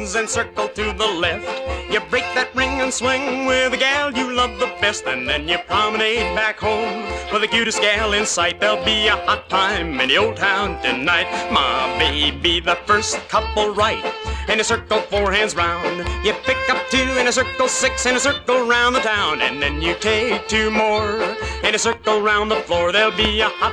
hands and circle to the left. You break that ring and swing with the gal you love the best, and then you promenade back home with the cutest gal in sight. There'll be a hot time in the old town tonight. My baby, the first couple right in a circle, 4 hands round. You pick up 2 in a circle, 6 in a circle round the town, and then you take 2 more in a circle round the floor. There'll be a hot